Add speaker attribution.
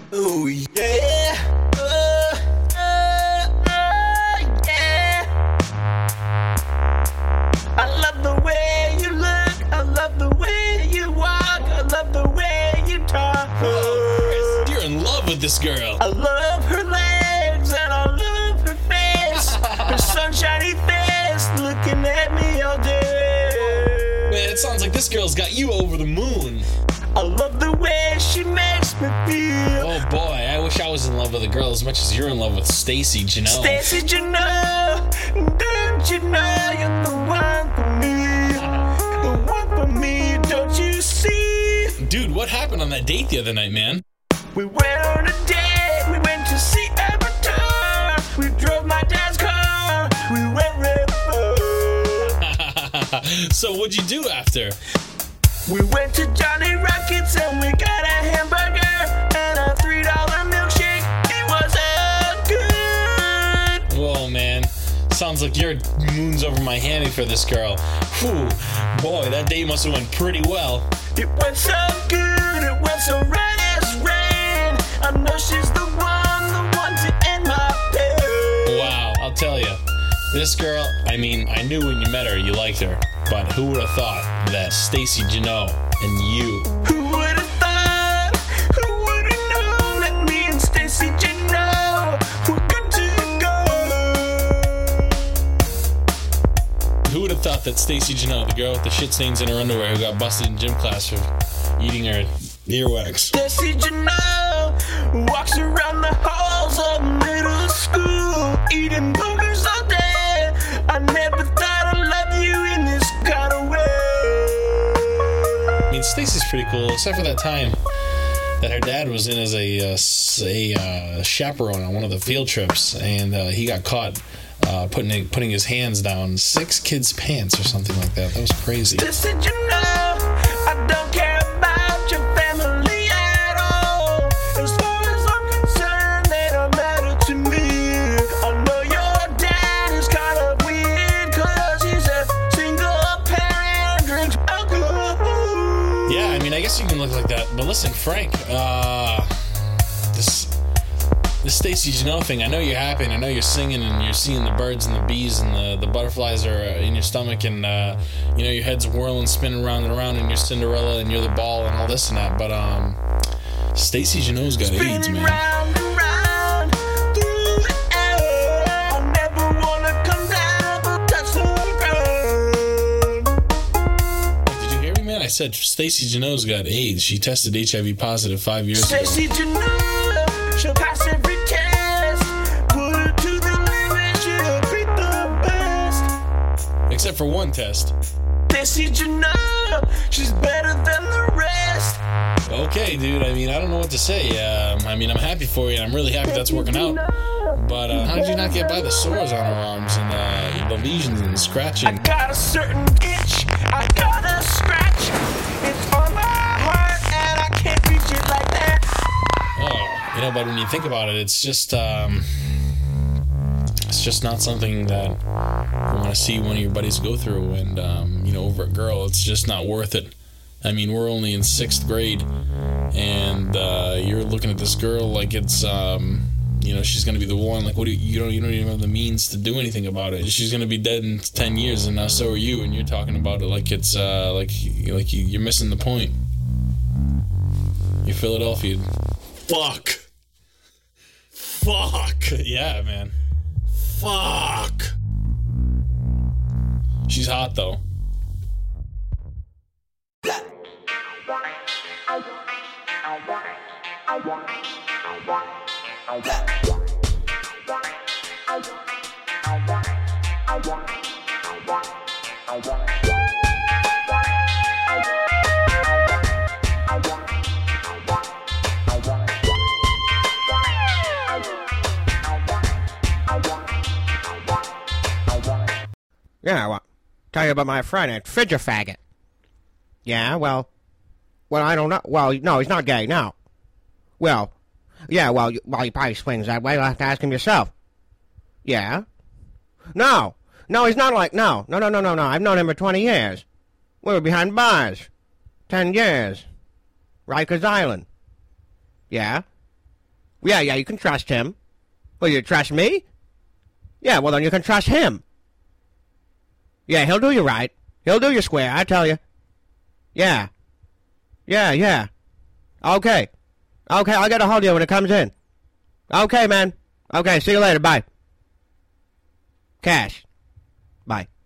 Speaker 1: Oh yeah, yeah. I love the way you look, I love the way you walk, I love the way you talk.
Speaker 2: Oh, Chris, you're in love with this girl.
Speaker 1: I love her legs and I love her face, her sunshiny face looking at me all day.
Speaker 2: Man, it sounds like this girl's got you over the moon.
Speaker 1: I love the way she makes me feel.
Speaker 2: Oh boy, I wish I was in love with a girl as much as you're in love with Stacy Janelle.
Speaker 1: Stacy Janelle, don't you know you're the one for me? The one for me, don't you see?
Speaker 2: Dude, what happened on that date the other night, man?
Speaker 1: We went on a date, we went to see Avatar. We drove my dad's car, we went river.
Speaker 2: So what'd you do after?
Speaker 1: We went to Johnny Rockets and we got a hamburger and a $3 milkshake. It was good.
Speaker 2: Whoa, man. Sounds like your moon's over my hammy for this girl. Whew. Boy, that date must have went pretty well.
Speaker 1: It went so good, it went so right as rain. I know she's the one to end my pain.
Speaker 2: Wow, I'll tell you. This girl, I knew when you met her you liked her, but who would have thought that Stacy Janelle and you?
Speaker 1: Who would have thought? Who would have known that me and Stacy Janelle were good to go?
Speaker 2: Who would have thought that Stacy Janelle, the girl with the shit stains in her underwear who got busted in gym class for eating her earwax?
Speaker 1: Stacy Janelle walks around the halls of middle school eating boogers all day. I never thought I'd love you in this kind of way.
Speaker 2: I mean, Stacy's pretty cool, except for that time that her dad was in as a chaperone on one of the field trips, and he got caught putting his hands down 6 kids' pants or something like that. That was crazy.
Speaker 1: Stacy Janelle, I don't care about your family at all. As far as I'm concerned, they don't matter to me. I know your dad is kind of weird, cause he's a single parent, drinks alcohol.
Speaker 2: Yeah, I mean, I guess you can look like that. But listen, Frank, this Stacy Janelle thing, I know you're happy and I know you're singing and you're seeing the birds and the bees and the butterflies are in your stomach and, your head's whirling, spinning around and around and you're Cinderella and you're the ball and all this and that. But Stacy Janelle's got AIDS,
Speaker 1: Spinning
Speaker 2: man.
Speaker 1: round and round through the air. I never wanna come down but touch the ground.
Speaker 2: Did you hear me, man? I said Stacy Janelle's got AIDS. She tested HIV positive 5 years ago.
Speaker 1: Stacy Janelle, she'll pass every test. Put her to the limit, she'll beat the best.
Speaker 2: Except for one test.
Speaker 1: Stacy Janelle, she's better than the rest.
Speaker 2: Okay, dude, I mean, I don't know what to say. I'm happy for you, and I'm really happy that's working out. But how did you not get by the sores on her arms and the lesions and the
Speaker 1: I
Speaker 2: scratching?
Speaker 1: got a certain itch, I got a scratch. It's on my heart and I can't reach it like that.
Speaker 2: Oh, but when you think about it, it's just not something that you want to see one of your buddies go through. And, over a girl, it's just not worth it. I mean, we're only in 6th grade, and you're looking at this girl like it's, she's going to be the one. Like, you don't even have the means to do anything about it. She's going to be dead in 10 years, and so are you, and you're talking about it like it's, you're missing the point. You're Philadelphia. Fuck. Yeah, man. Fuck. She's hot, though.
Speaker 3: Yeah, well, tell you about my friend, a fidget faggot. Yeah, well, I don't know. Well, no, he's not gay, no. Well, yeah, well, he probably swings that way. You'll have to ask him yourself. Yeah? No, he's not like, no. I've known him for 20 years. We were behind bars. 10 years. Rikers Island. Yeah? Yeah, you can trust him. Well, you trust me? Yeah, well, then you can trust him. Yeah, he'll do you right. He'll do you square, I tell you. Yeah. Yeah. Okay, I'll get a hold of you when it comes in. Okay, man. Okay, see you later. Bye. Cash. Bye.